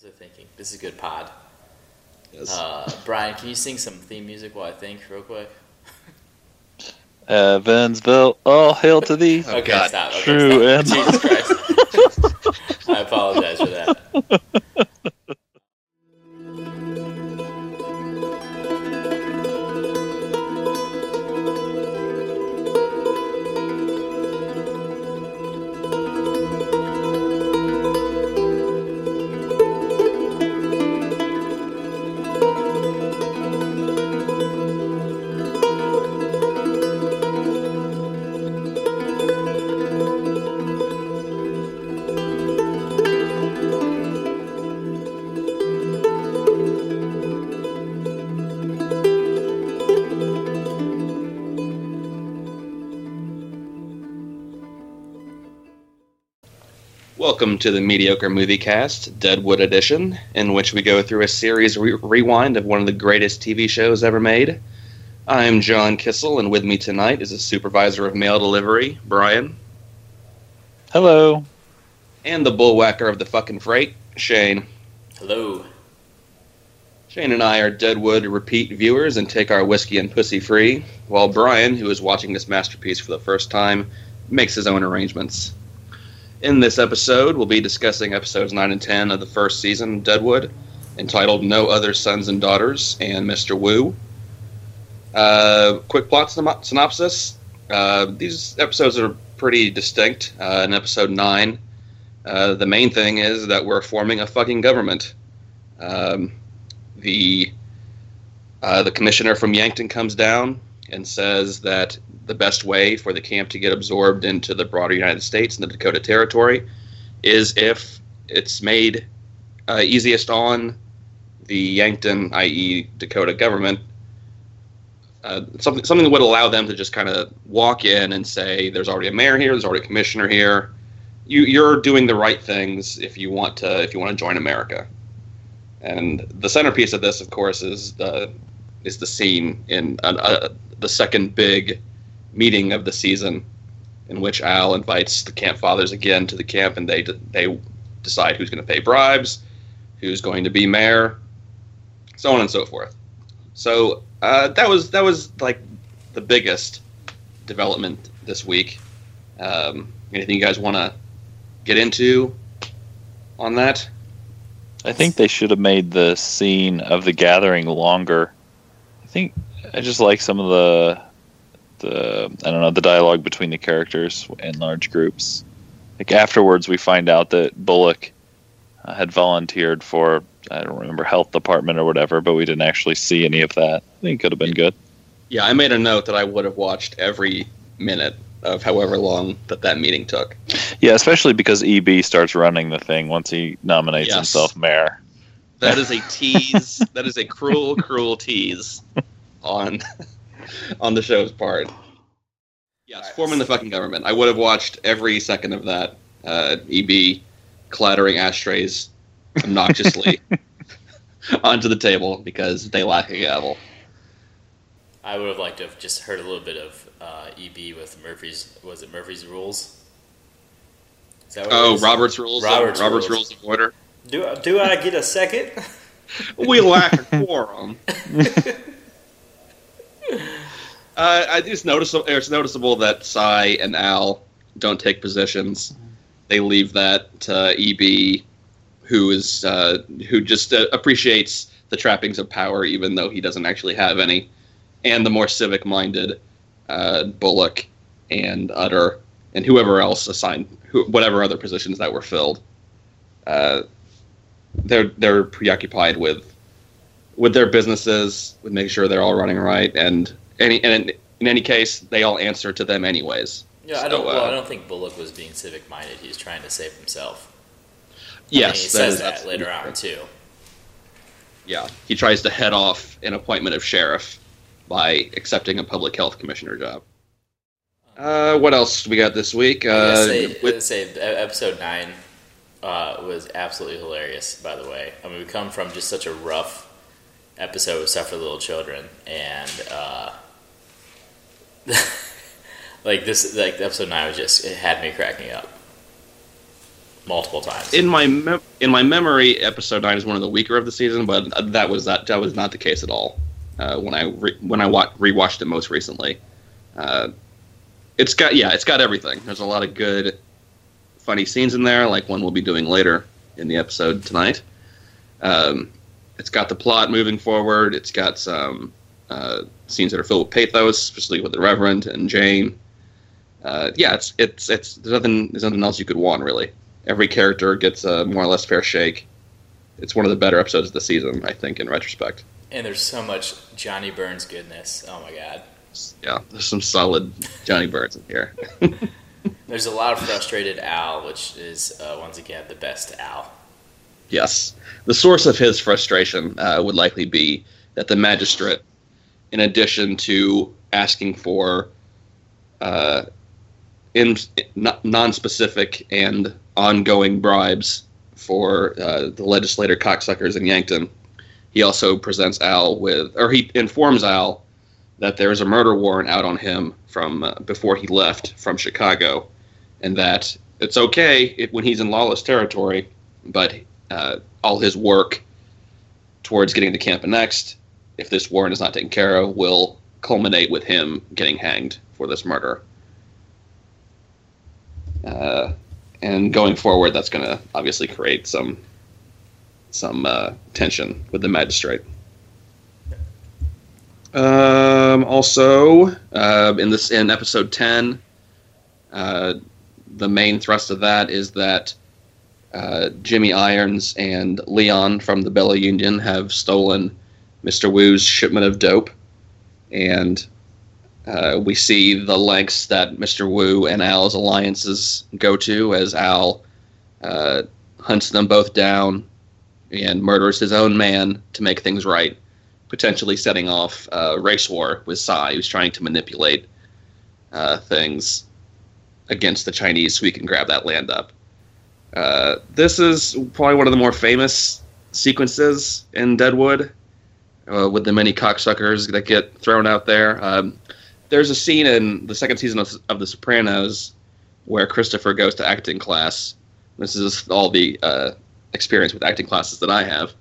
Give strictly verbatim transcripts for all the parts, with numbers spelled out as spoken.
was I thinking? This is good pod. Yes. Uh, Brian, can you sing some theme music while I think real quick? Evansville, all hail to thee. Okay, God. stop. Okay, True stop. and- Jesus Christ. I apologize for that. Welcome to the Mediocre Movie Cast, Deadwood Edition, in which we go through a series re- rewind of one of the greatest T V shows ever made. I'm John Kissel, and with me tonight is a supervisor of mail delivery, Brian, Hello. and the bullwhacker of the fucking freight, Shane. Hello. Shane and I are Deadwood repeat viewers and take our whiskey and pussy free, while Brian, who is watching this masterpiece for the first time, makes his own arrangements. In this episode, we'll be discussing episodes nine and ten of the first season of Deadwood, entitled No Other Sons and Daughters and Mister Wu. Uh, quick plot syn- synopsis. Uh, these episodes are pretty distinct. Uh, in episode nine, uh, the main thing is that we're forming a fucking government. Um, the uh, the commissioner from Yankton comes down and says that the best way for the camp to get absorbed into the broader United States and the Dakota Territory is if it's made uh, easiest on the Yankton, that is. Dakota government, uh, something something that would allow them to just kind of walk in and say, there's already a mayor here, there's already a commissioner here, you, you're doing the right things if you want to if you want to join America. And the centerpiece of this, of course, is the is the scene in uh, uh, the second big meeting of the season, in which Al invites the camp fathers again to the camp, and they they decide who's going to pay bribes, who's going to be mayor, so on and so forth. So uh, that was that was like the biggest development this week. Um, anything you guys want to get into on that? I think they should have made the scene of the gathering longer. I think I just like some of the the I don't know the dialogue between the characters in large groups. Like afterwards, we find out that Bullock uh, had volunteered for I don't remember health department or whatever, but we didn't actually see any of that. I think it could have been good. Yeah, I made a note that I would have watched every minute of however long that that meeting took. Yeah, especially because E B starts running the thing once he nominates Yes. himself mayor. That is a tease. That is a cruel, cruel tease on on the show's part. Yes, forming the fucking government. I would have watched every second of that. Uh, E B clattering ashtrays obnoxiously onto the table because they lack a gavel. I would have liked to have just heard a little bit of uh, E B with Murphy's, was it Murphy's Rules? Is that what it Oh, is? Robert's rules. Robert's of, Robert's rules. rules of order. Do, do I get a second? We lack a quorum. uh, I just noticeable. It's noticeable that Cy and Al don't take positions. They leave that to E B, who is uh, who just uh, appreciates the trappings of power, even though he doesn't actually have any, and the more civic-minded uh, Bullock and Utter and whoever else assigned, who, whatever other positions that were filled. Uh, they're they're preoccupied with with their businesses, with making sure they're all running right, and any and in, in any case, they all answer to them anyways. Yeah, I So, don't. Well, uh, I don't think Bullock was being civic-minded. He was trying to save himself. Yes, I mean, he that says is that absolutely later on correct. too. Yeah, he tries to head off an appointment of sheriff by accepting a public health commissioner job. Uh, what else we got this week? I Uh, gotta say, with- I gotta say, e- episode nine uh, was absolutely hilarious. By the way, I mean we come from just such a rough episode with stuff for little children, and uh, like this, like episode nine was just it had me cracking up. multiple times. In my mem- in my memory, episode nine is one of the weaker of the season, but that was that that was not the case at all. Uh, when I re- when I wa- rewatched it most recently, uh, it's got yeah, it's got everything. There's a lot of good, funny scenes in there, like one we'll be doing later in the episode tonight. Um, it's got the plot moving forward. It's got some uh, scenes that are filled with pathos, especially with the Reverend and Jane. Uh, yeah, it's it's it's there's nothing there's nothing else you could want really. Every character gets a more or less fair shake. It's one of the better episodes of the season, I think, in retrospect. And there's so much Johnny Burns goodness. Oh my god. Yeah, there's some solid Johnny Burns in here. There's a lot of frustrated Al, which is uh, once again the best Al. Yes, the source of his frustration uh, would likely be that the magistrate, in addition to asking for uh, in, non-specific and ongoing bribes for uh, the legislator cocksuckers in Yankton, he also presents Al with, or he informs Al that there is a murder warrant out on him from uh, before he left from Chicago, and that it's okay if, when he's in lawless territory, but uh, all his work towards getting to Camp Next, if this warrant is not taken care of, will culminate with him getting hanged for this murder. Uh, and going forward, that's going to obviously create some some uh, tension with the magistrate. Um, also, uh, in this in episode ten, uh, the main thrust of that is that uh, Jimmy Irons and Leon from the Bella Union have stolen Mister Wu's shipment of dope, and uh, we see the lengths that Mister Wu and Al's alliances go to as Al uh, hunts them both down and murders his own man to make things right, potentially setting off a race war with Sai, who's trying to manipulate uh, things against the Chinese so we can grab that land up. Uh, this is probably one of the more famous sequences in Deadwood, uh, with the many cocksuckers that get thrown out there. Um, there's a scene in the second season of, of The Sopranos where Christopher goes to acting class. This is all the uh, experience with acting classes that I have.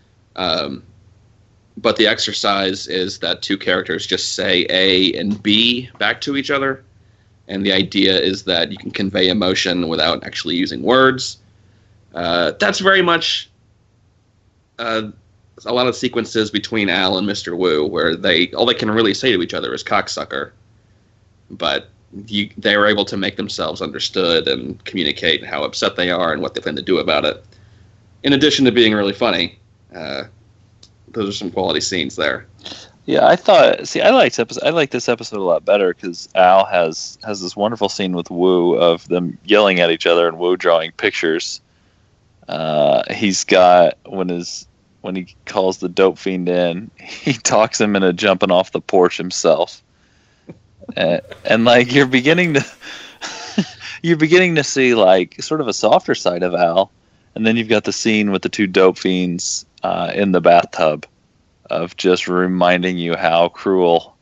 Um, but the exercise is that two characters just say A and B back to each other. And the idea is that you can convey emotion without actually using words. Uh, that's very much uh, a lot of sequences between Al and Mister Wu, where they all they can really say to each other is cocksucker. But you, they are able to make themselves understood and communicate how upset they are and what they plan to do about it. In addition to being really funny, uh, those are some quality scenes there. Yeah, I thought. See, I liked episode. I like this episode a lot better because Al has has this wonderful scene with Wu of them yelling at each other and Wu drawing pictures. Uh, he's got when his when he calls the dope fiend in, he talks him into jumping off the porch himself, and, and like you're beginning to you're beginning to see like sort of a softer side of Al, and then you've got the scene with the two dope fiends uh, in the bathtub, of just reminding you how cruel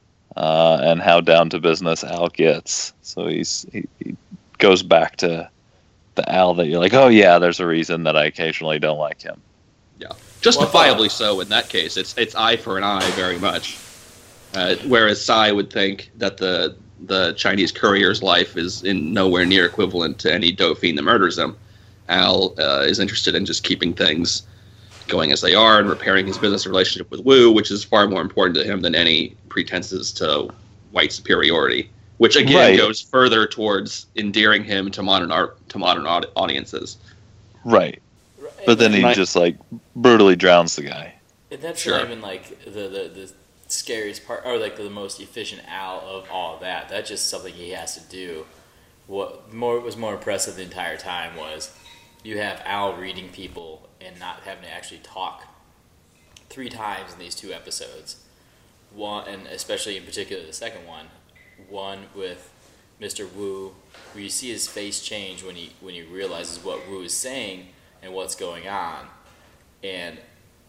uh, and how down to business Al gets. So he's he, he goes back to the Al that you're like, oh yeah, there's a reason that I occasionally don't like him. Yeah, justifiably so in that case. It's it's eye for an eye very much. Uh, whereas Sai would think that the the Chinese courier's life is in nowhere near equivalent to any dope fiend that murders him. Al uh, is interested in just keeping things going as they are and repairing his business relationship with Wu, which is far more important to him than any pretenses to white superiority, which again right. goes further towards endearing him to modern art to modern audiences. Right. But then he I, just like brutally drowns the guy. And that's sure. not even like the, the, the scariest part, or like the most efficient Al of all of that. That's just something he has to do. What more was more impressive the entire time was you have Al reading people and not having to actually talk three times in these two episodes. One, and especially in particular the second one, one with Mister Wu, where you see his face change when he when he realizes what Wu is saying and what's going on, and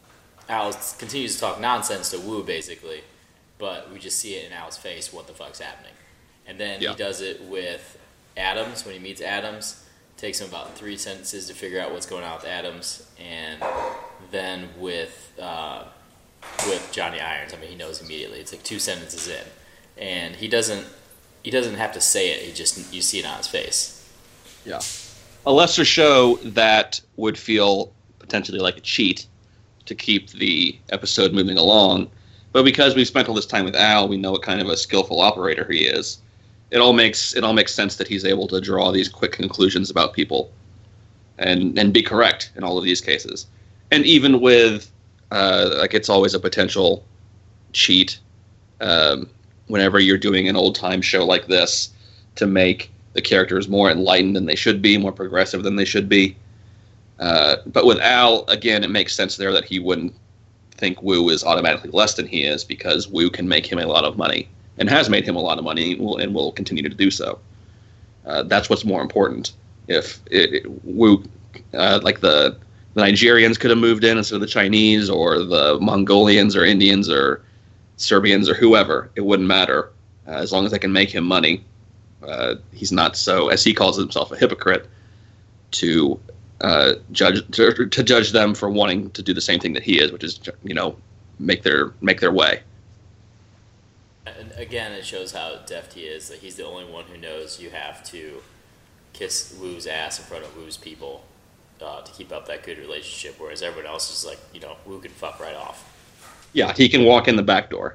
Al continues to talk nonsense to Wu basically, but we just see it in Al's face what the fuck's happening. And then yeah. he does it with Adams when he meets Adams. takes him about three sentences to figure out what's going on with Adams, and then with uh, with Johnny Irons, I mean, he knows immediately. It's like two sentences in, and he doesn't he doesn't have to say it. He just you see it on his face. Yeah, a lesser show that would feel potentially like a cheat to keep the episode moving along, but because we've spent all this time with Al, we know what kind of a skillful operator he is. It all makes it all makes sense that he's able to draw these quick conclusions about people, and and be correct in all of these cases. And even with uh, like it's always a potential cheat um, whenever you're doing an old time show like this to make the characters more enlightened than they should be, more progressive than they should be. Uh, but with Al, again, it makes sense there that he wouldn't think Wu is automatically less than he is, because Wu can make him a lot of money. And has made him a lot of money, and will, and will continue to do so. Uh, that's what's more important. If it, it, Wu, uh, like the, the Nigerians could have moved in instead of the Chinese, or the Mongolians, or Indians, or Serbians, or whoever, it wouldn't matter. Uh, as long as they can make him money, uh, he's not so, as he calls himself, a hypocrite to uh, judge to, to judge them for wanting to do the same thing that he is, which is, you know, make their make their way. And again, it shows how deft he is. That he's the only one who knows you have to kiss Wu's ass in front of Wu's people uh, to keep up that good relationship, whereas everyone else is like, you know, Wu can fuck right off. Yeah, he can walk in the back door,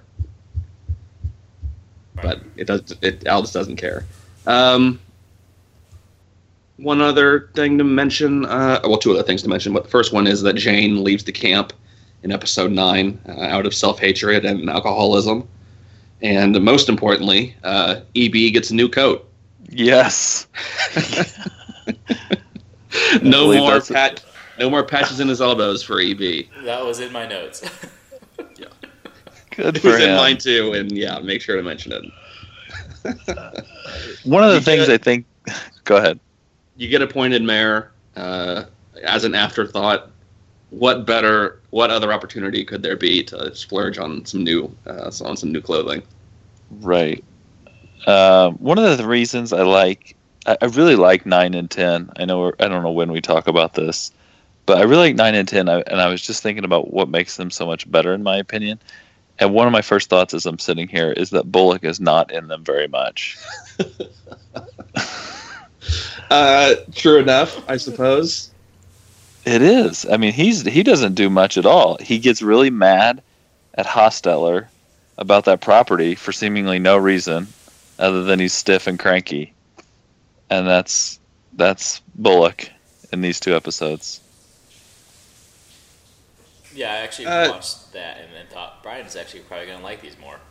Right. but it does. It Al just doesn't care. Um, one other thing to mention, uh, well, two other things to mention. But the first one is that Jane leaves the camp in episode nine uh, out of self-hatred and alcoholism. And most importantly, uh, E B gets a new coat. Yes. no believe more that's a- pat, no more patches in his elbows for E B. That was in my notes. Yeah, Good it for was in him. mine too, and yeah, make sure to mention it. One of the You things get- I think. Go ahead. You get appointed mayor uh, as an afterthought. What better, what other opportunity could there be to splurge on some new, uh, on some new clothing? Right. Um, one of the reasons I like, I, I really like nine and ten. I know we're, I don't know when we talk about this, but I really like nine and ten. I, and I was just thinking about what makes them so much better, in my opinion. And one of my first thoughts as I'm sitting here is that Bullock is not in them very much. uh, true enough, I suppose. It is. I mean, he's he doesn't do much at all. He gets really mad at Hosteller about that property for seemingly no reason other than he's stiff and cranky. And that's that's Bullock in these two episodes. Yeah, I actually Uh, watched that and then thought Brian's actually probably going to like these more.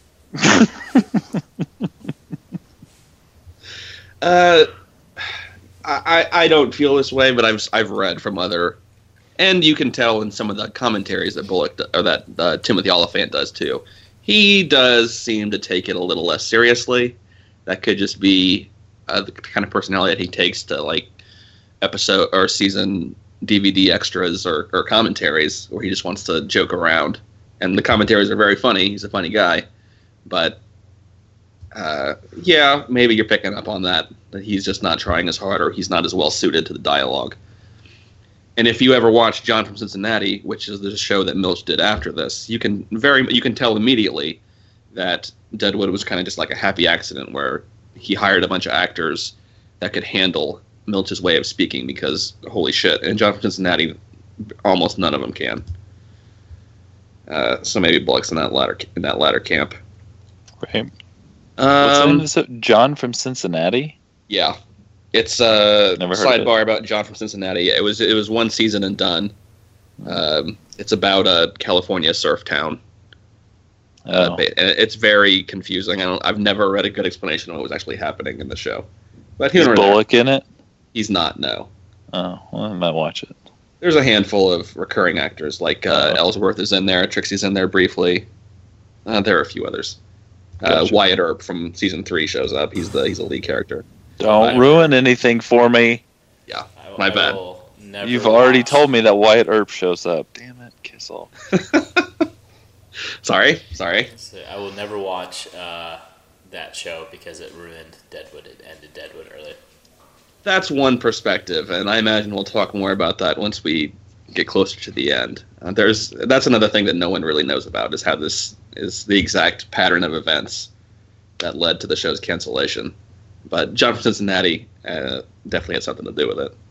Uh, I I don't feel this way, but I've I've read from other, and you can tell in some of the commentaries that Bullock or that uh, Timothy Oliphant does too. He does seem to take it a little less seriously. That could just be uh, the kind of personality that he takes to like episode or season D V D extras or, or commentaries, where he just wants to joke around. And the commentaries are very funny. He's a funny guy, but. Uh, yeah, maybe you're picking up on that, that he's just not trying as hard, or he's not as well suited to the dialogue. And if you ever watch John from Cincinnati, which is the show that Milch did after this, you can very you can tell immediately that Deadwood was kind of just like a happy accident where he hired a bunch of actors that could handle Milch's way of speaking, because holy shit, and John from Cincinnati, almost none of them can. Uh, so maybe Bullock's in that latter in that latter camp. Right. What's the name Um, of this? John from Cincinnati? Yeah, it's a Never heard of sidebar about John from Cincinnati. It was it was one season and done. Um, it's about a California surf town. Uh, Oh. ba- and it's very confusing. I don't, I've never read a good explanation of what was actually happening in the show. But Is here and there, Bullock in it? he's not. No, Oh, well, I might watch it. there's a handful of recurring actors, like uh, Oh. Ellsworth is in there, Trixie's in there briefly. Uh, there are a few others. Uh, Gotcha. Wyatt Earp from season three shows up. He's the he's a lead character. Don't Fine. ruin anything for me. Yeah, I, My I bad. will never You've already watch- told me that Wyatt Earp shows up. Damn it, Kissel. sorry, sorry. So I will never watch uh, that show because it ruined Deadwood. It ended Deadwood early. that's one perspective, and I imagine we'll talk more about that once we get closer to the end. Uh, there's that's another thing that no one really knows about, is how this is the exact pattern of events that led to the show's cancellation. But John from Cincinnati uh, definitely had something to do with it.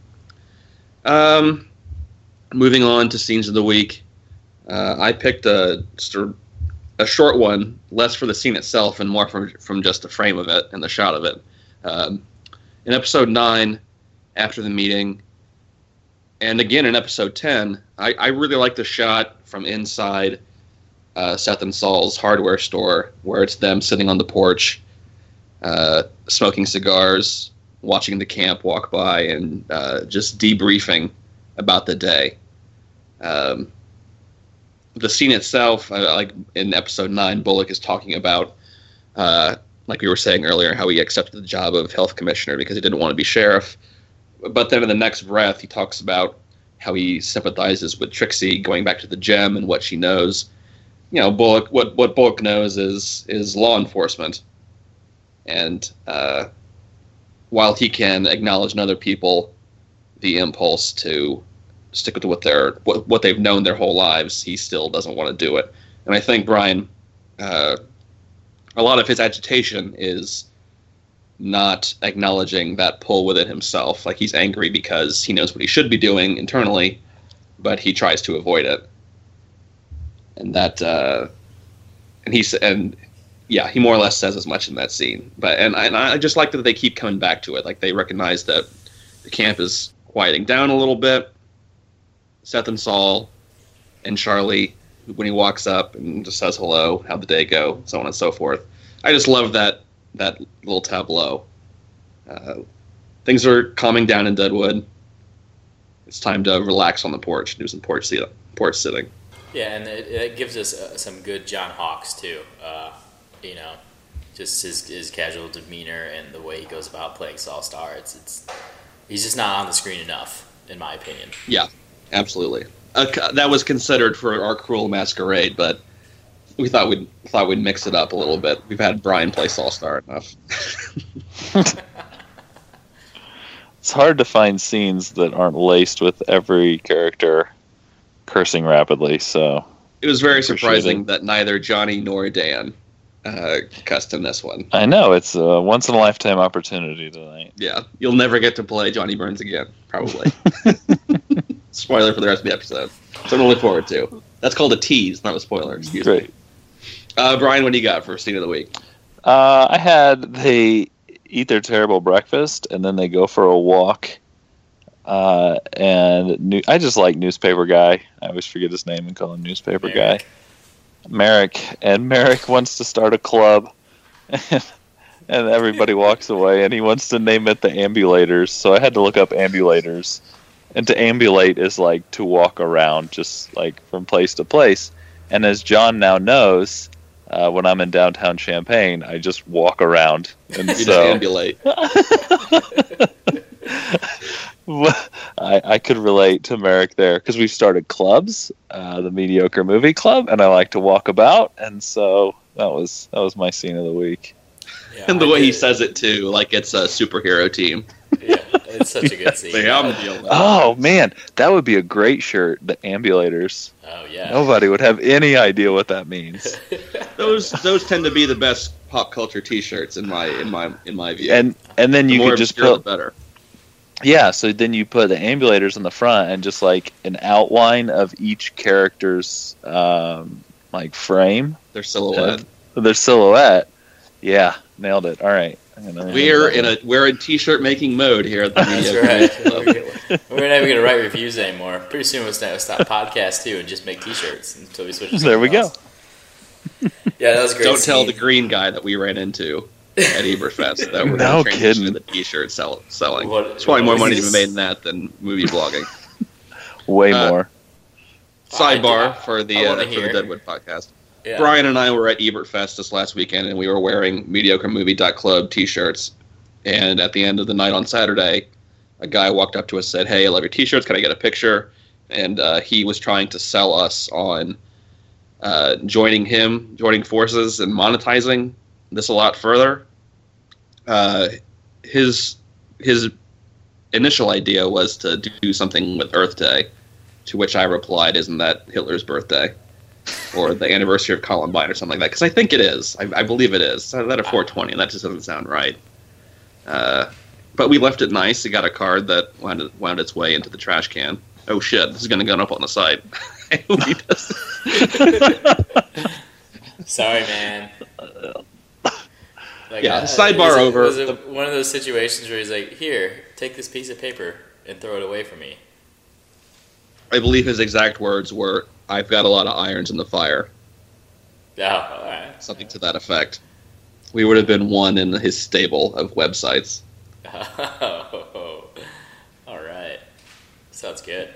Um, moving on to scenes of the week, uh, I picked a a short one, less for the scene itself and more from from just the frame of it and the shot of it. Um, in episode nine, after the meeting, and again in episode ten, I, I really like the shot from inside uh, Seth and Saul's hardware store, where it's them sitting on the porch, uh, smoking cigars, watching the camp walk by, and uh, just debriefing about the day. Um, the scene itself, uh, like in episode nine, Bullock is talking about, uh, like we were saying earlier, how he accepted the job of health commissioner because he didn't want to be sheriff. But then in the next breath, he talks about how he sympathizes with Trixie going back to the gem and what she knows. You know, Bullock. What what Bullock knows is is law enforcement, and uh, while he can acknowledge in other people the impulse to stick with what they're what, what they've known their whole lives, he still doesn't want to do it. And I think Brian, uh, a lot of his agitation is not acknowledging that pull within himself. Like, he's angry because he knows what he should be doing internally, but he tries to avoid it. And that, uh, and he's, and yeah, he more or less says as much in that scene. But and I, and I just like that they keep coming back to it. Like, they recognize that the camp is quieting down a little bit. Seth and Saul and Charlie, when he walks up and just says hello, how'd the day go, so on and so forth. I just love that that little tableau. Uh, things are calming down in Deadwood. It's time to relax on the porch, do some porch, sit- porch sitting. Yeah, and it, it gives us uh, some good John Hawkes, too. Uh, you know, just his his casual demeanor and the way he goes about playing Saul Star. It's, it's he's just not on the screen enough, in my opinion. Yeah, absolutely. Uh, that was considered for our Cruel Masquerade, but we thought we'd thought we'd mix it up a little bit. We've had Brian play Saul Star enough. It's hard to find scenes that aren't laced with every character cursing rapidly. So it was very surprising it. that neither Johnny nor Dan uh, cussed in this one. I know, it's a once in a lifetime opportunity tonight. Yeah, you'll never get to play Johnny Burns again, probably. Spoiler for the rest of the episode. Something to look forward to. That's called a tease, not a spoiler. Excuse Great. me. Uh, Brian, what do you got for scene of the week? Uh, I had they eat their terrible breakfast and then they go for a walk. Uh, and new, I just like newspaper guy. I always forget his name and call him newspaper Merrick. guy. Merrick. And Merrick wants to start a club. And everybody walks away and he wants to name it the Ambulators. So I had to look up ambulators. And to ambulate is like to walk around, just like from place to place. And as John now knows, uh, when I'm in downtown Champaign, I just walk around. And you so ambulate. I, I could relate to Merrick there because we've started clubs, uh, the Mediocre Movie Club, and I like to walk about. And so that was that was my scene of the week. Yeah, and the I way did. he says it too, like it's a superhero team. Yeah, it's such a good scene. Oh man, that would be a great shirt. The Ambulators. Oh yeah. Nobody would have any idea what that means. those those tend to be the best pop culture T-shirts in my in my in my view. And and then you the could just put put better. Yeah, so then you put the Ambulators on the front and just like an outline of each character's um, like frame, their silhouette, uh, their silhouette. Yeah, nailed it. All right. We're in a we're in T-shirt making mode here at the Media. That's right. We're not even going to write reviews anymore. Pretty soon we'll stop, stop podcast too and just make T-shirts until we switch. To there we else. go. Yeah, that was a great. Don't scene. tell the green guy that we ran into at Eberfest that we're no going to transition kidding. to the T-shirt sell, selling. What, There's probably more money this? to be made in that than movie blogging. Way uh, more. Sidebar I, for the I uh, for hear. the Deadwood podcast. Yeah. Brian and I were at Ebertfest this last weekend, and we were wearing mediocre movie dot club T-shirts. And at the end of the night on Saturday, a guy walked up to us and said, "Hey, I love your T-shirts. Can I get a picture?" And uh, he was trying to sell us on uh, joining him, joining forces, and monetizing this a lot further. Uh, his his initial idea was to do something with Earth Day, to which I replied, "Isn't that Hitler's birthday?" Or the anniversary of Columbine or something like that. Because I think it is. I, I believe it is. So that at four twenty, and that just doesn't sound right. Uh, but we left it nice. It got a card that wound, wound its way into the trash can. Oh shit, this is going to go up on the site. I hope he does. Sorry, man. Like, yeah, uh, sidebar was it, over. Was it one of those situations where he's like, "Here, take this piece of paper and throw it away from me"? I believe his exact words were, "I've got a lot of irons in the fire." Oh, all right. Something to that effect. We would have been one in his stable of websites. Oh, all right. Sounds good.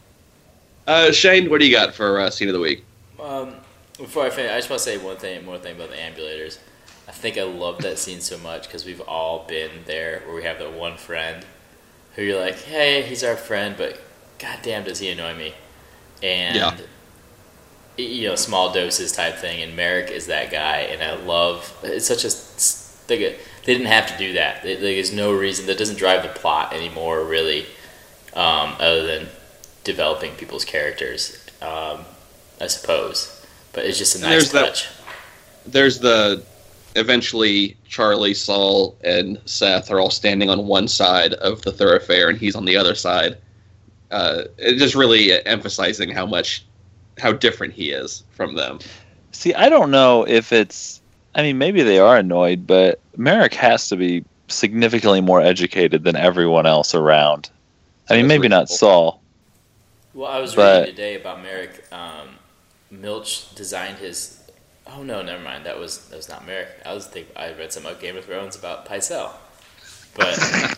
Uh, Shane, what do you got for uh, scene of the week? Um, before I finish, I just want to say one thing, more thing about the ambulators. I think I love that scene so much because we've all been there where we have that one friend who you're like, hey, he's our friend, but goddamn does he annoy me. And, yeah. you know, small doses type thing, and Merrick is that guy, and I love, it's such a, they, they didn't have to do that. There's no reason, that doesn't drive the plot anymore, really, um, other than developing people's characters, um, I suppose. But it's just a nice there's touch. That, there's the... Eventually, Charlie, Saul, and Seth are all standing on one side of the thoroughfare, and he's on the other side. Uh, it just really emphasizing how much, how different he is from them. See, I don't know if it's... I mean, maybe they are annoyed, but Merrick has to be significantly more educated than everyone else around. I mean, maybe not Saul. Well, I was but, reading today about Merrick. Um, Milch designed his... Oh no, never mind. That was that was not Merrick. I was think I read some about Game of Thrones about Pycelle, but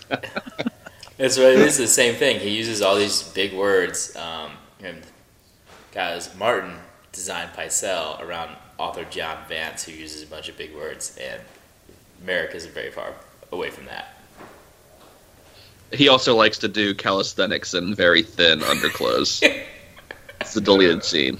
it's really this is the same thing. He uses all these big words. Um, and guys, Martin designed Pycelle around author John Vance, who uses a bunch of big words, and Merrick isn't very far away from that. He also likes to do calisthenics in very thin underclothes. It's the deleted scene.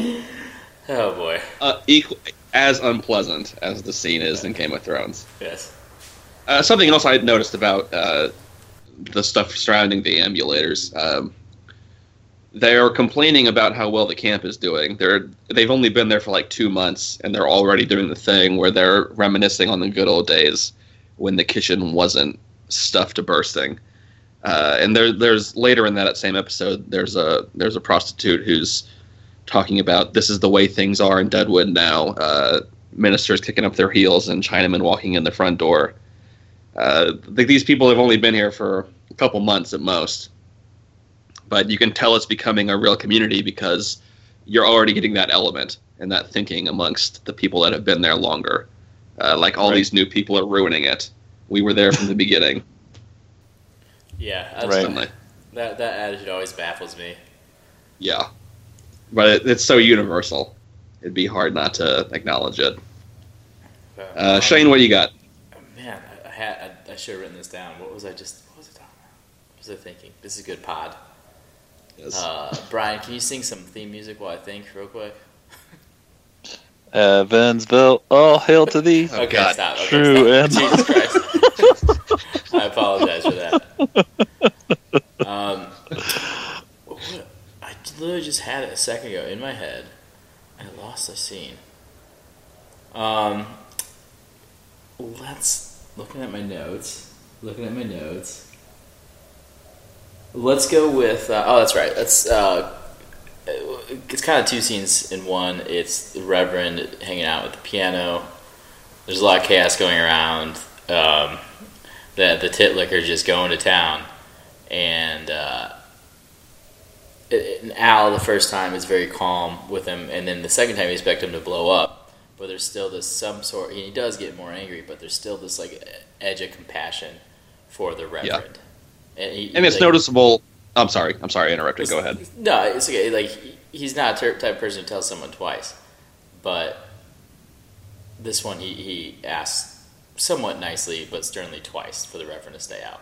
Oh boy. Uh, equal, as unpleasant as the scene is in Game of Thrones. Yes. Uh, something else I had noticed about uh, the stuff surrounding the ambulators. Um, they are complaining about how well the camp is doing. They're they've only been there for like two months, and they're already doing the thing where they're reminiscing on the good old days when the kitchen wasn't stuffed to bursting. Uh, and there, there's later in that same episode, there's a there's a prostitute who's talking about this is the way things are in Deadwood now. Uh, ministers kicking up their heels and Chinamen walking in the front door. Uh, these people have only been here for a couple months at most. But you can tell it's becoming a real community because you're already getting that element and that thinking amongst the people that have been there longer. Uh, like all right. These new people are ruining it. We were there from the beginning. Yeah. That's right. That, that attitude always baffles me. Yeah. But it, it's so universal. It'd be hard not to acknowledge it. Uh, Shane, what do you got? Man, I, had, I, I should have written this down. What was I just... What was I talking about? What was I thinking? This is a good pod. Yes. Uh, Brian, can you sing some theme music while I think real quick? Evansville, all hail to thee. Okay, God. stop. Okay, True stop. and... Jesus Christ. I apologize for that. Um... I literally just had it a second ago in my head, and I lost the scene. Um, let's looking at my notes. Looking at my notes. Let's go with. Uh, oh, that's right. That's. Uh, it's kind of two scenes in one. It's the Reverend hanging out with the piano. There's a lot of chaos going around. Um, the the tit licker just going to town, and. Uh, And Al, the first time, is very calm with him, and then the second time you expect him to blow up, but there's still this some sort, he does get more angry, but there's still this like edge of compassion for the Reverend. Yeah. And, he, and it's like, noticeable, I'm sorry, I'm sorry I interrupted, go ahead. No, it's okay, like, he's not a type of person who tells someone twice, but this one he, he asks somewhat nicely, but sternly twice for the Reverend to stay out.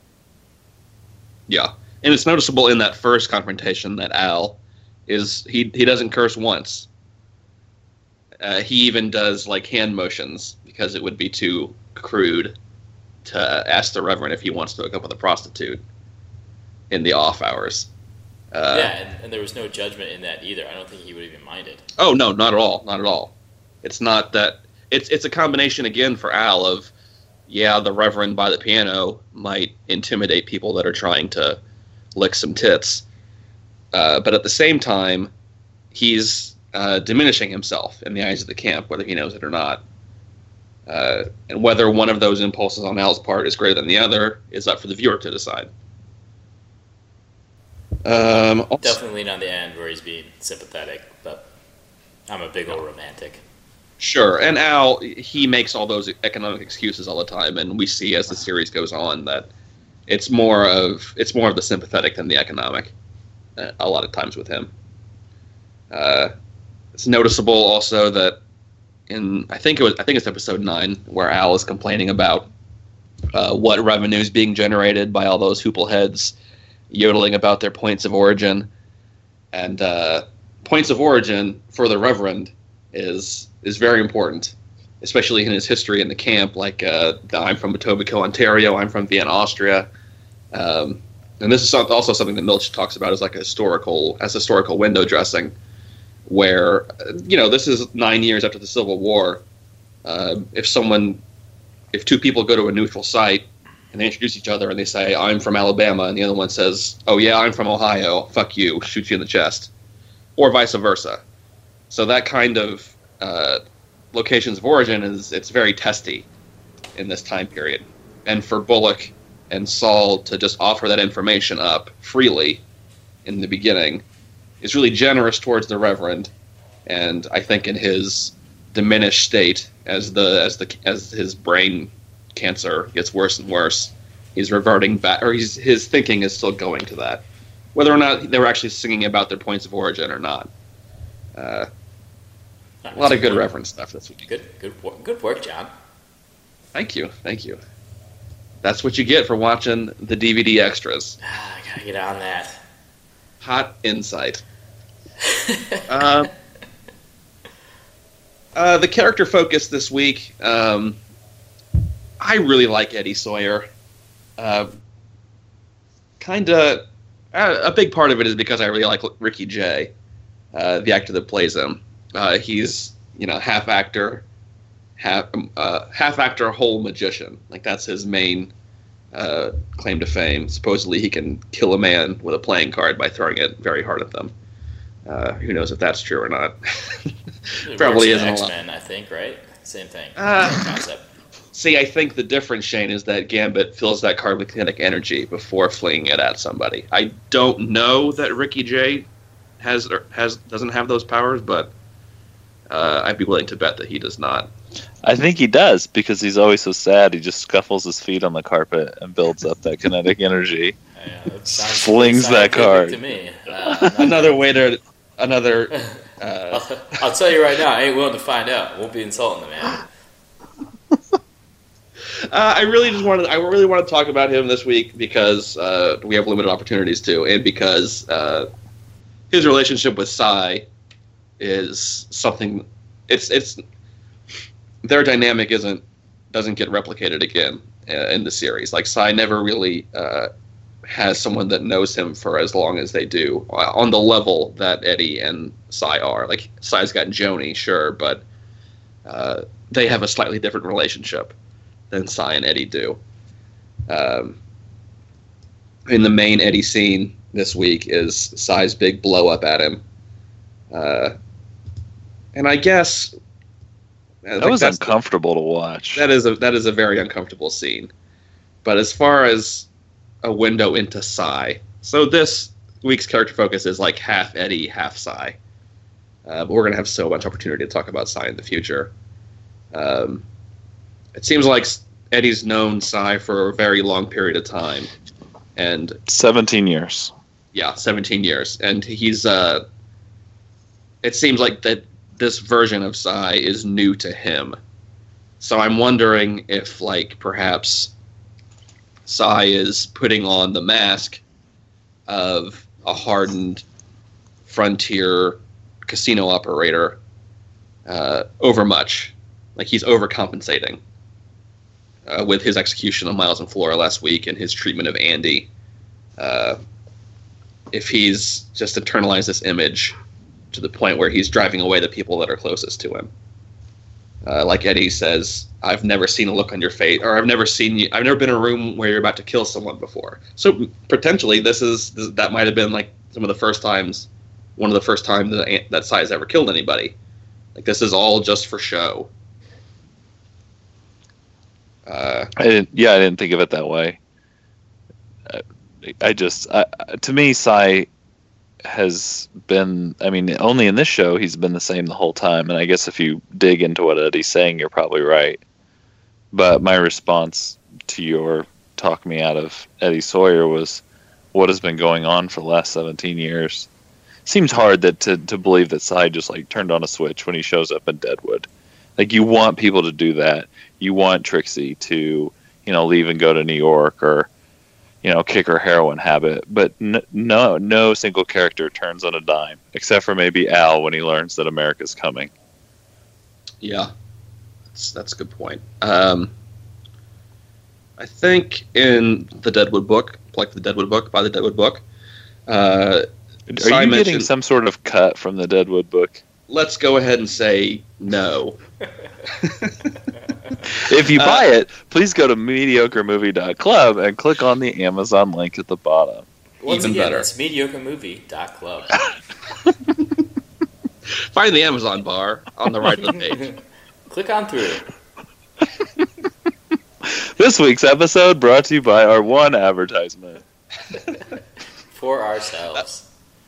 Yeah. And it's noticeable in that first confrontation that Al is he he doesn't curse once. Uh, he even does like hand motions because it would be too crude to ask the Reverend if he wants to hook up with a prostitute. in the off hours. Uh, yeah, and, and there was no judgment in that either. I don't think he would have even minded. Oh no, not at all, not at all. It's not that. It's it's a combination again for Al of, yeah, the Reverend by the piano might intimidate people that are trying to lick some tits, uh, but at the same time, he's uh, diminishing himself in the eyes of the camp, whether he knows it or not. Uh, and whether one of those impulses on Al's part is greater than the other is up for the viewer to decide. Um, also, Definitely lean on the end where he's being sympathetic, but I'm a big old romantic. Sure, and Al, he makes all those economic excuses all the time, and we see as the series goes on that it's more of it's more of the sympathetic than the economic. Uh, a lot of times with him, uh, it's noticeable also that in I think it was I think it's episode nine where Al is complaining about uh, what revenue is being generated by all those hoople heads yodeling about their points of origin, and uh, points of origin for the Reverend is is very important, especially in his history in the camp. Like uh, I'm from Etobicoke, Ontario. I'm from Vienna, Austria, um, and this is also something that Milch talks about as like a historical as historical window dressing, where you know this is nine years after the Civil War. Uh, if someone, if two people go to a neutral site and they introduce each other and they say, I'm from Alabama, and the other one says, oh yeah, I'm from Ohio, fuck you, shoots you in the chest. Or vice versa. So that kind of uh, locations of origin, is it's very testy in this time period. And for Bullock and Saul to just offer that information up freely in the beginning is really generous towards the Reverend, and I think in his diminished state, as the as the as his brain cancer gets worse and worse, he's reverting back, or he's, his thinking is still going to that, whether or not they were actually singing about their points of origin or not. Uh, a lot of good reference stuff this week. Good, good, good work, John. Thank you, thank you. That's what you get for watching the D V D extras. I gotta get on that. Hot insight. uh, uh, the character focus this week. Um, I really like Eddie Sawyer. Uh, kind of, uh, a big part of it is because I really like Ricky Jay, uh, the actor that plays him. Uh, he's, you know, half actor, half uh, half actor, whole magician. Like that's his main uh, claim to fame. Supposedly, he can kill a man with a playing card by throwing it very hard at them. Uh, who knows if that's true or not? Probably isn't. X-Men, I think, right? Same thing. Uh, concept. See, I think the difference, Shane, is that Gambit fills that card with kinetic energy before flinging it at somebody. I don't know that Ricky Jay has or has doesn't have those powers, but uh, I'd be willing to bet that he does not. I think he does, because he's always so sad. He just scuffles his feet on the carpet and builds up that kinetic energy. Yeah, that sounds, Flings that card to me. Uh, another way to another. Uh, I'll, I'll tell you right now, I ain't willing to find out. Won't be insulting the man. Uh, I really just wanted. I really want to talk about him this week because uh, we have limited opportunities to, and because uh, his relationship with Sai is something. It's it's their dynamic isn't doesn't get replicated again uh, in the series. Like Sai never really uh, has someone that knows him for as long as they do uh, on the level that Eddie and Sai are. Like Sai's got Joni, sure, but uh, they have a slightly different relationship than Sai and Eddie do. Um, in the main Eddie scene this week is Sai's big blow up at him. Uh, and I guess I that was uncomfortable to watch. That is a that is a very uncomfortable scene. But as far as a window into Sai, so this week's character focus is like half Eddie, half Sai. Uh, but we're gonna have so much opportunity to talk about Sai in the future. Um, It seems like Eddie's known Sai for a very long period of time, and seventeen years. Yeah, seventeen years, and he's. Uh, it seems like that this version of Sai is new to him, so I'm wondering if, like, perhaps Sai is putting on the mask of a hardened frontier casino operator uh, overmuch, like he's overcompensating. Uh, with his execution of Miles and Flora last week and his treatment of Andy. Uh, if he's just internalized this image to the point where he's driving away the people that are closest to him. Uh, like Eddie says, I've never seen a look on your face, or I've never seen you. I've never been in a room where you're about to kill someone before. So potentially, this is this, that might have been like some of the first times, one of the first times that that Sai's ever killed anybody. Like this is all just for show. Uh, I didn't. Yeah, I didn't think of it that way. I, I just, I, to me, Sai has been. I mean, only in this show he's been the same the whole time. And I guess if you dig into what Eddie's saying, you're probably right. But my response to your talk me out of Eddie Sawyer was, what has been going on for the last seventeen years? Seems hard that to to believe that Sai just like turned on a switch when he shows up in Deadwood. Like you want people to do that. You want Trixie to, you know, leave and go to New York or, you know, kick her heroin habit. But n- no, no single character turns on a dime, except for maybe Al when he learns that America's coming. Yeah, that's that's a good point. Um, I think in the Deadwood book, like the Deadwood book by the Deadwood book, uh, Are Sai you getting mentioned- some sort of cut from the Deadwood book? Let's go ahead and say no. If you Uh, buy it, please go to mediocre movie dot club and click on the Amazon link at the bottom. Once Even again, better. it's mediocre movie dot club. Find the Amazon bar on the right of the page. Click on through. This week's episode brought to you by our one advertisement. For ourselves.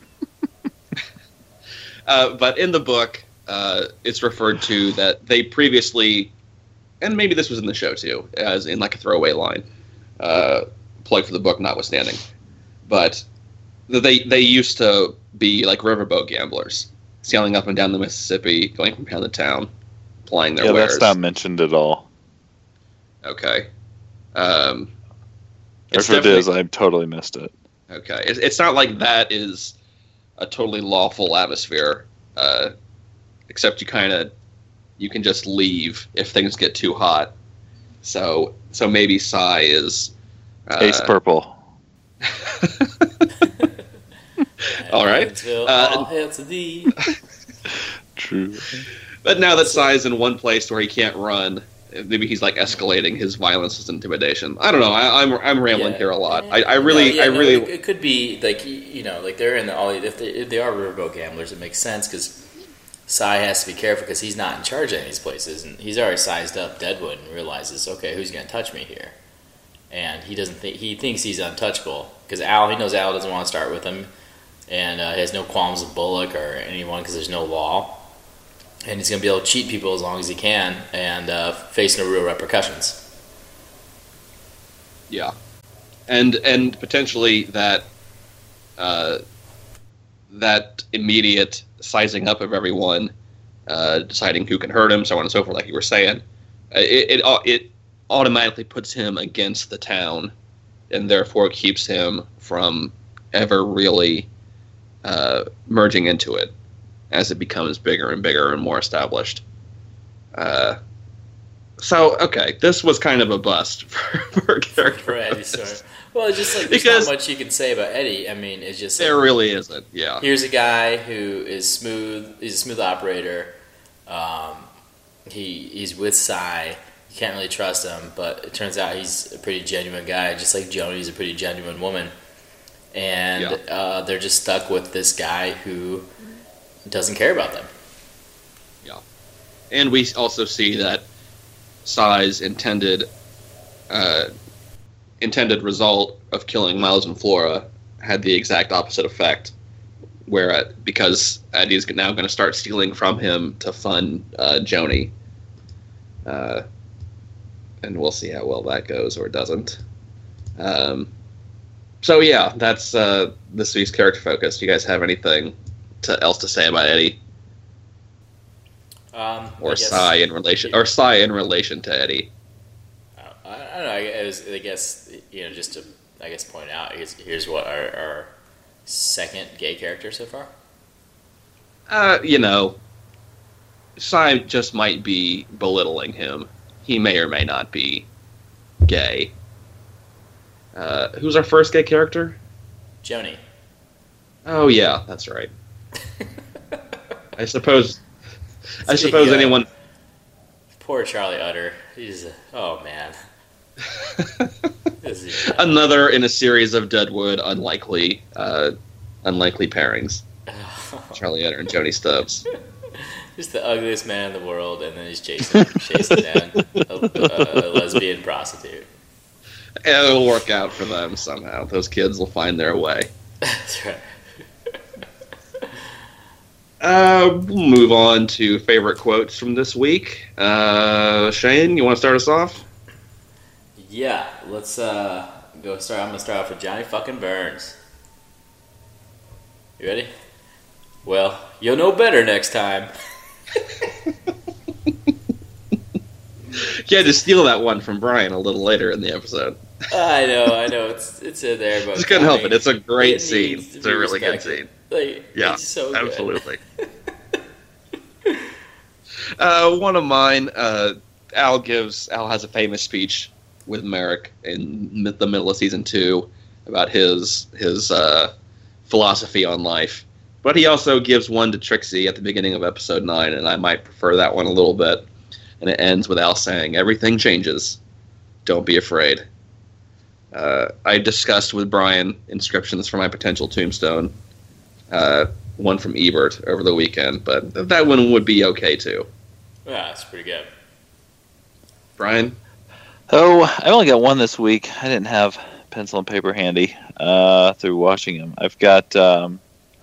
Uh, but in the book, uh, it's referred to that they previously, and maybe this was in the show too, as in like a throwaway line, uh, plug for the book notwithstanding, but that they they used to be like riverboat gamblers, sailing up and down the Mississippi, going from town to town, plying their Yeah, wares. that's not mentioned at all. Okay. Um, Or it's if it is, definitely- I totally missed it. Okay, it's, it's not like that is a totally lawful atmosphere, uh, except you kind of you can just leave if things get too hot. So so maybe Sai is uh, Ace Purple. All right. Evansville, Uh, all hail to thee. True. But now that Sai is in one place where he can't run, maybe he's like escalating his violence and intimidation. I don't know. I, I'm I'm rambling Yeah. here a lot. I, I really No, yeah, I no, really it, it could be like you you know, like they're in the all. If they, if they are riverboat gamblers, it makes sense because Sai has to be careful because he's not in charge of any of these places, and he's already sized up Deadwood and realizes, okay, who's going to touch me here? And he doesn't think he thinks he's untouchable because Al. He knows Al doesn't want to start with him, and uh, he has no qualms with Bullock or anyone because there's no law. And he's going to be able to cheat people as long as he can and uh, face no real repercussions. yeah, and and potentially that uh, that immediate sizing up of everyone, uh, deciding who can hurt him, so on and so forth, like you were saying, uh, it, it it automatically puts him against the town, and therefore keeps him from ever really uh, merging into it as it becomes bigger and bigger and more established. Uh, so okay, this was kind of a bust for, for a character. For Eddie Sawyer. Well, it's just like there's Because- not much you can say about Eddie. I mean, it's just There like, really isn't. Yeah. here's a guy who is smooth. He's a smooth operator. Um, he he's with Sai. You can't really trust him, but it turns out he's a pretty genuine guy. Just like Joni's a pretty genuine woman, and Yeah. uh, they're just stuck with this guy who doesn't care about them. And we also see that Sai's intended uh, intended result of killing Miles and Flora had the exact opposite effect, where uh, because Eddie's now going to start stealing from him to fund uh, Joni, uh, and we'll see how well that goes or doesn't. Um, so yeah, that's uh, this week's character focus. Do you guys have anything to, else to say about Eddie? Um, I Or guess- Sai in relation, or Sai in relation to Eddie. I, I don't know. I guess, I guess you know, just to I guess point out. Here's, here's what our, our second gay character so far. Uh, you know, Sai just might be belittling him. He may or may not be gay. Uh, who's our first gay character? Joni. Oh yeah, that's right. I suppose. I Speaking suppose of- anyone. Poor Charlie Utter. He's a, oh man. This is- Another in a series of Deadwood unlikely, uh, unlikely pairings. Charlie Utter and Joni Stubbs. He's the ugliest man in the world, and then he's chasing, chasing down a, a, a lesbian prostitute. It'll work out for them somehow. Those kids will find their way. That's right. Uh, we'll move on to favorite quotes from this week. Uh, Shane, you want to start us off? Yeah, let's uh, go start. I'm gonna start off with Johnny fucking Burns. You ready? Well, you'll know better next time. You had to steal that one from Brian a little later in the episode. I know, I know, it's it's in there, but Just couldn't help it. It's a great it scene. needs to It's be a really good respected. scene. Like, Yeah, it's so good. absolutely. uh, one of mine, uh, Al gives. Al has a famous speech with Merrick in mid- the middle of season two about his his uh, philosophy on life. But he also gives one to Trixie at the beginning of episode nine, and I might prefer that one a little bit. And it ends with Al saying, "Everything changes. Don't be afraid." Uh, I discussed with Brian inscriptions for my potential tombstone. Uh, one from Ebert over the weekend, but that one would be okay too. Yeah, it's pretty good. Brian? Oh, I only got one this week. I didn't have pencil and paper handy uh, through watching them. I've got um,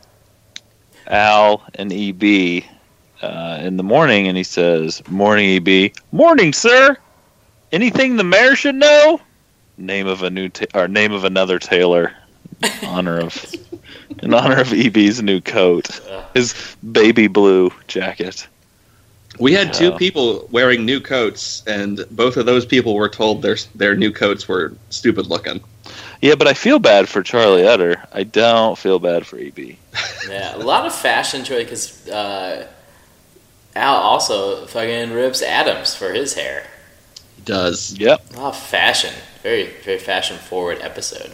Al and E B uh, in the morning, and he says, "Morning, E B. Morning, sir. Anything the mayor should know? Name of a new ta- or name of another tailor. In honor of in honor of E B's new coat, his baby blue jacket." We had two Oh. people wearing new coats, and both of those people were told their their new coats were stupid looking. Yeah, but I feel bad for Charlie Utter. I don't feel bad for E B. Yeah, a lot of fashion choice because uh, Al also fucking rips Adams for his hair. He does. Yep. A lot of fashion. Very, very fashion forward episode.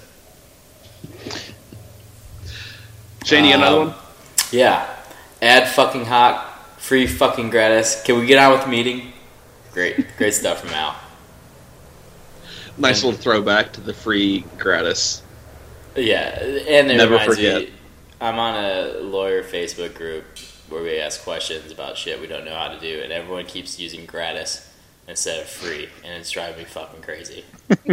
Shane, you got another Um, one? Yeah. Add fucking hot. Free fucking gratis. Can we get on with the meeting? Great. Great stuff from Al. Nice little throwback to the free gratis. Yeah, and it Never reminds forget. me, I'm on a lawyer Facebook group where we ask questions about shit we don't know how to do, and everyone keeps using gratis instead of free, and it's driving me fucking crazy.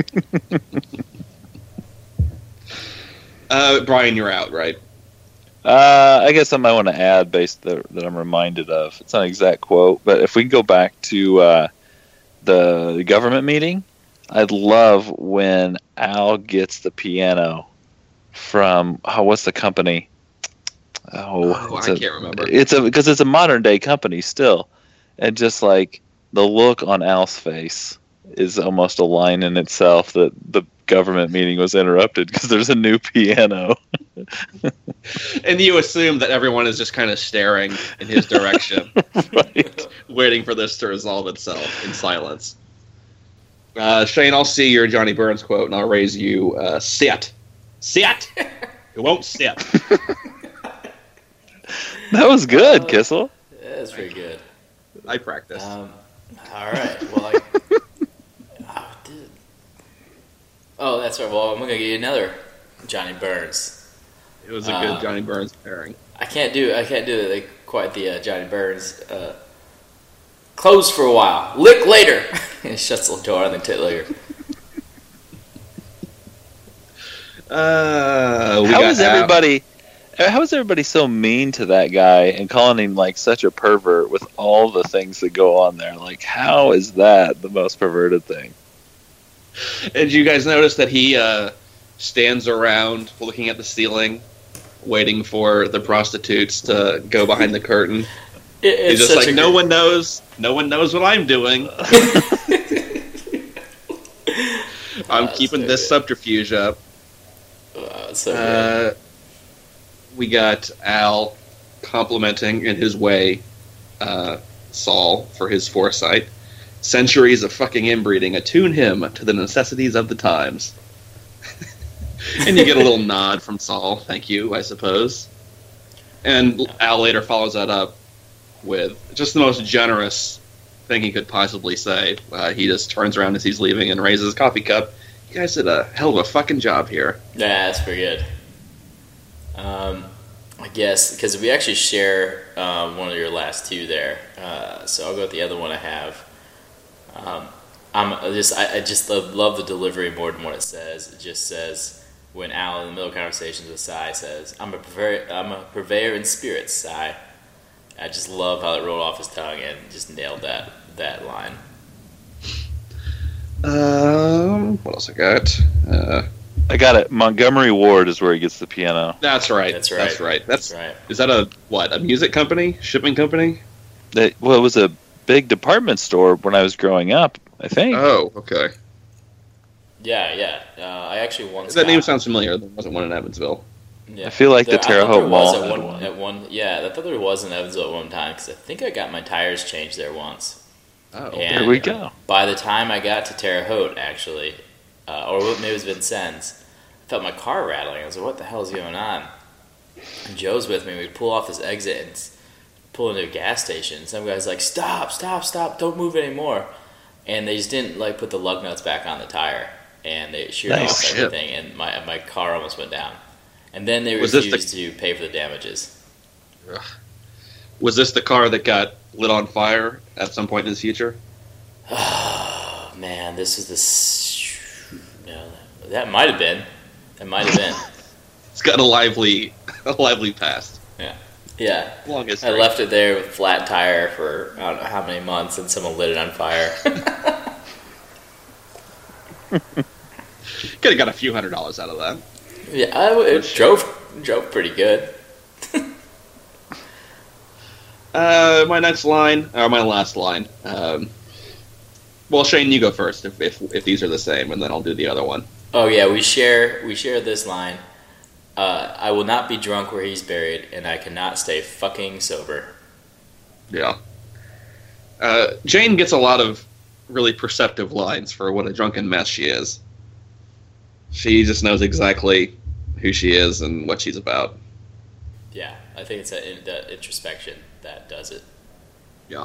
Uh, Brian, you're out, right? Uh, I guess I might want to add, based that, that I'm reminded of. It's not an exact quote, but if we can go back to uh, the, the government meeting, I'd love when Al gets the piano from oh, what's the company? Oh, Oh, it's I a- can't remember. It's a because it's a modern day company still, and just like the look on Al's face is almost a line in itself that the government meeting was interrupted because there's a new piano. And you assume that everyone is just kind of staring in his direction, Right. waiting for this to resolve itself in silence. Uh, Shane, I'll see your Johnny Burns quote, and I'll raise you uh, sit. Sit! It won't sit. That was good, Uh, Kissel. That's pretty good. I practice. Um, all right. Well, I, oh, dude. Oh, that's right. Well, I'm gonna give you another Johnny Burns. It was a uh, good Johnny Burns pairing. I can't do I can't do it like quite the uh, Johnny Burns. Uh, close for a while. Lick later. And he shuts the door and then tit later. Uh, we How got is Al- everybody? How is everybody so mean to that guy and calling him like such a pervert with all the things that go on there? Like, how is that the most perverted thing? Did you guys notice that he uh, stands around looking at the ceiling, waiting for the prostitutes to go behind the curtain? It, He's it's just such like, a no gr- one knows. No one knows what I'm doing. I'm That's keeping so this good. subterfuge up. Oh, it's so good. Uh, we got Al complimenting in his way uh, Saul for his foresight. Centuries of fucking inbreeding attune him to the necessities of the times. And you get a little nod from Saul, thank you, I suppose. And Al later follows that up with just the most generous thing he could possibly say. Uh, he just turns around as he's leaving and raises his coffee cup. You guys did a hell of a fucking job here. Yeah, that's pretty good. Um, I guess, because we actually share uh, one of your last two there. Uh, so I'll go with the other one I have. Um, I'm just, I, I just love, love the delivery more than what it says. It just says, when Al, in the middle of conversations with Sai, says, I'm a purveyor, I'm a purveyor in spirits, Sai. I just love how it rolled off his tongue and just nailed that that line. Um, what else I got? Uh, I got it. Montgomery Ward is where he gets the piano. that's right. That's right. That's right. That's, That's right. Is that a, what, a music company? Shipping company? That, well, it was a big department store when I was growing up, I think. Oh, okay. Yeah, yeah. Uh, I actually once That got, name sounds familiar. There wasn't one in Evansville. Yeah. I feel like the There- I Terre thought Haute there was Mall at had one, one. at one. Yeah, I thought there was in Evansville at one time because I think I got my tires changed there once. Oh, And There we go. by the time I got to Terre Haute, actually, uh, or maybe it was Vincennes, I felt my car rattling. I was like, what the hell is going on? And Joe's with me. We pull off this exit and s- pull into a gas station. Some guy's like, stop, stop, stop, don't move anymore. And they just didn't like put the lug nuts back on the tire. And they sheared Nice. off Shit. everything, and my my car almost went down. And then they Was this the- refused to pay for the damages. Ugh. Was this the car that got lit on fire at some point in the future? Oh, man, this is the... s- No, that might have been. That might have been. It's got a lively, a lively past. Yeah. Long I history. left it there with a flat tire for I don't know how many months, and someone lit it on fire. Could have got a few hundred dollars out of that. Yeah, I, it drove drove pretty good. Uh, my next line, or my last line. Um, well, Shane, you go first if, if if these are the same, and then I'll do the other one. Oh yeah, we share we share this line. Uh, I will not be drunk where he's buried, and I cannot stay fucking sober. Yeah. Uh, Jane gets a lot of really perceptive lines for what a drunken mess she is. She just knows exactly who she is and what she's about. Yeah, I think it's that, that introspection that does it. Yeah.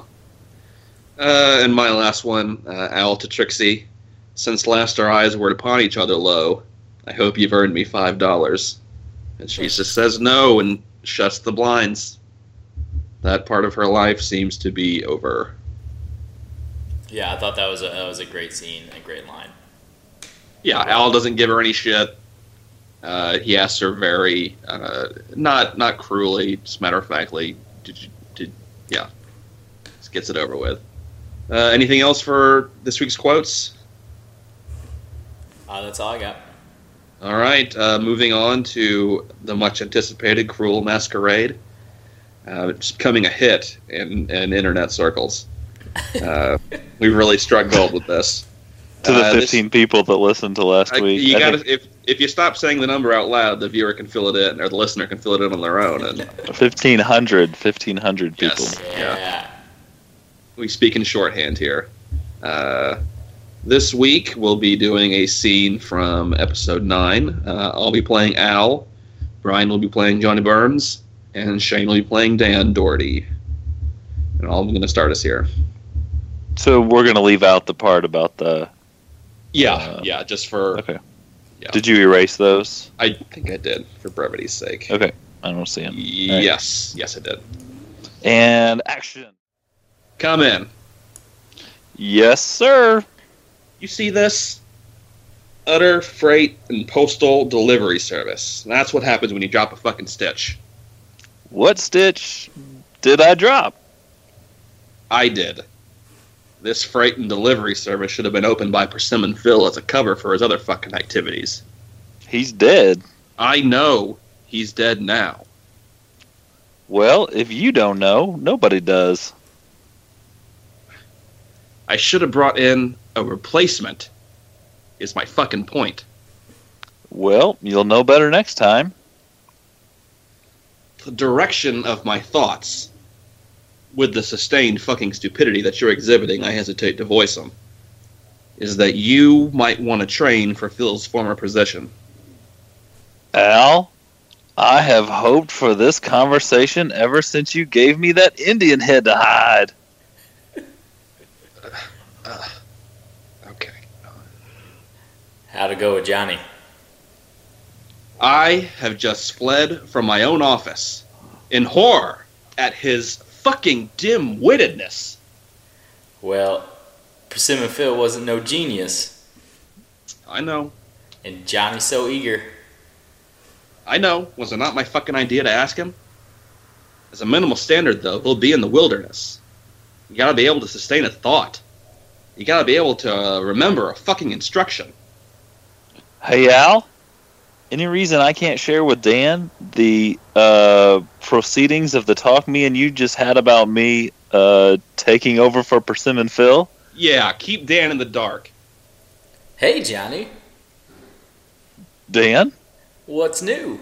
Uh, and my last one, uh, Al to Trixie. Since last our eyes were upon each other low, I hope you've earned me five dollars. And she just says no and shuts the blinds. That part of her life seems to be over. Yeah, I thought that was a that was a great scene, a great line. Yeah, Al doesn't give her any shit. Uh, he asks her very, uh, not not cruelly, just matter of factly. Did you, did, yeah, just gets it over with. Uh, anything else for this week's quotes? Uh, that's all I got. All right, uh, moving on to the much anticipated Cruel Masquerade. Uh, it's becoming a hit in, in internet circles. Uh, we really struck gold with this. To the Uh, this- fifteen people that listened to last I- week. you I gotta think if if you stop saying the number out loud, the viewer can fill it in, or the listener can fill it in on their own. And fifteen hundred, fifteen hundred people. Yes. Yeah. Yeah. we speak in shorthand here. Uh, this week we'll be doing a scene from episode nine. Uh, I'll be playing Al. Brian will be playing Johnny Burns, and Shane will be playing Dan Doherty. And I'm going to start us here. So we're going to leave out the part about the... Yeah, Uh, yeah, just for. Okay. Yeah. Did you erase those? I think I did for brevity's sake. Okay. I don't see them. Yes, yes, I did. And action. Come in. Yes, sir. You see this? Utter freight and postal delivery service. That's what happens when you drop a fucking stitch. What stitch did I drop? I did. This freight and delivery service should have been opened by Persimmon Phil as a cover for his other fucking activities. He's dead. I know he's dead now. Well, if you don't know, nobody does. I should have brought in a replacement, is my fucking point. Well, you'll know better next time. The direction of my thoughts, with the sustained fucking stupidity that you're exhibiting, I hesitate to voice them, is that you might want to train for Phil's former position. Al, I have hoped for this conversation ever since you gave me that Indian head to hide. Uh, okay. How'd it go with Johnny? I have just fled from my own office in horror at his fucking dim-wittedness. Well, Persimmon Phil wasn't no genius. I know. And Johnny's so eager. I know. Was it not my fucking idea to ask him? As a minimal standard, though, he'll be in the wilderness. You gotta be able to sustain a thought. You gotta be able to uh, remember a fucking instruction. Hey, Al, any reason I can't share with Dan the uh, proceedings of the talk me and you just had about me uh, taking over for Persimmon Phil? Yeah, keep Dan in the dark. Hey, Johnny. Dan? What's new?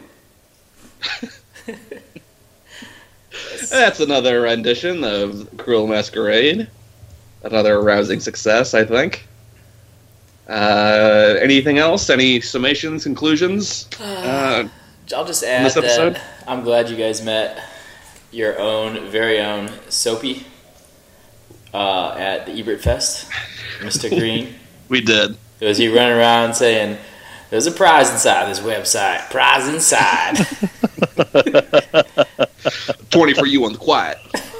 That's another rendition of Cruel Masquerade. Another arousing success, I think. Uh, anything else? Any summations, conclusions? Uh, I'll just add this episode? that I'm glad you guys met your own, very own Soapy uh, at the Ebert Fest, Mister Green. We did. Was he running around saying, "There's a prize inside this website. Prize inside." twenty for you on the quiet.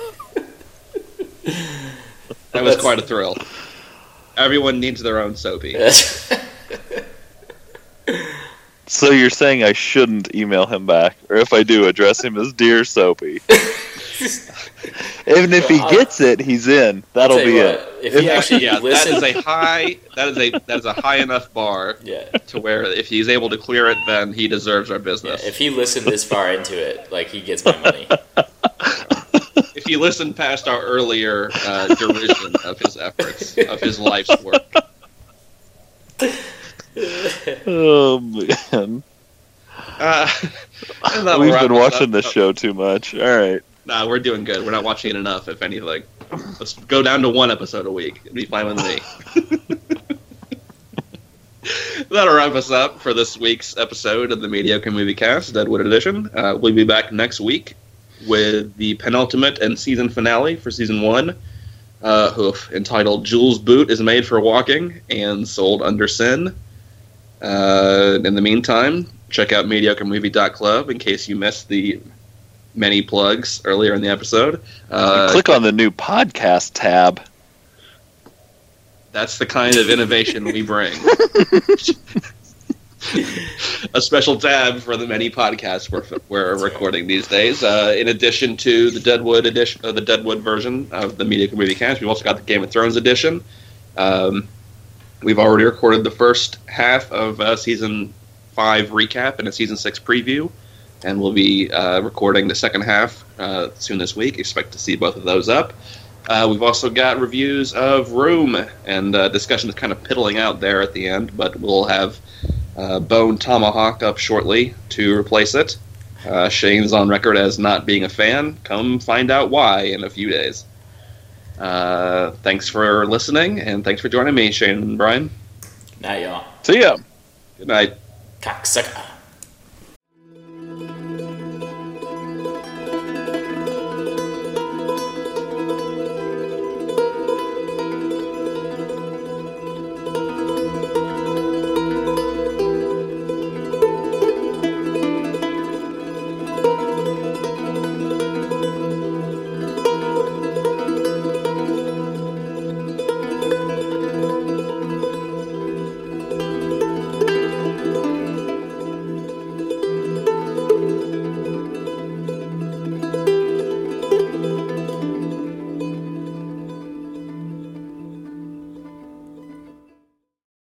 That was quite a thrill. Everyone needs their own Soapy. So you're saying I shouldn't email him back, or if I do, address him as Dear Soapy. Even if he gets it, he's in. That'll be what, it. If he actually yeah, that listened, is a high. That is a that is a high enough bar. Yeah. To where if he's able to clear it, then he deserves our business. Yeah, if he listened this far into it, like he gets my money. If he listened past our earlier uh, derision of his efforts, of his life's work. Oh man, uh, we've been watching this show too much. All right. Nah, we're doing good. We're not watching it enough, if anything. Let's go down to one episode a week. It'd be fine with me. That'll wrap us up for this week's episode of the Mediocre Movie Cast, Deadwood Edition. Uh, we'll be back next week with the penultimate and season finale for season one, uh, hoof, entitled Jules' Boot is Made for Walking and Sold Under Sin. Uh, in the meantime, check out mediocre movie dot club in case you missed the many plugs earlier in the episode. Uh, click on the new podcast tab. That's the kind of innovation we bring. A special tab for the many podcasts we're, we're recording these days. Uh, in addition to the Deadwood edition, uh, the Deadwood version of the Mediocre Movie Cast, we've also got the Game of Thrones edition. Um, we've already recorded the first half of uh, season five recap and a season six preview, and we'll be uh, recording the second half uh, soon this week. Expect to see both of those up. Uh, we've also got reviews of Room, and uh, discussion is kind of piddling out there at the end, but we'll have uh, Bone Tomahawk up shortly to replace it. Uh, Shane's on record as not being a fan. Come find out why in a few days. Uh, thanks for listening, and thanks for joining me, Shane and Brian. Night, y'all. See ya. Good night. Cocksucker.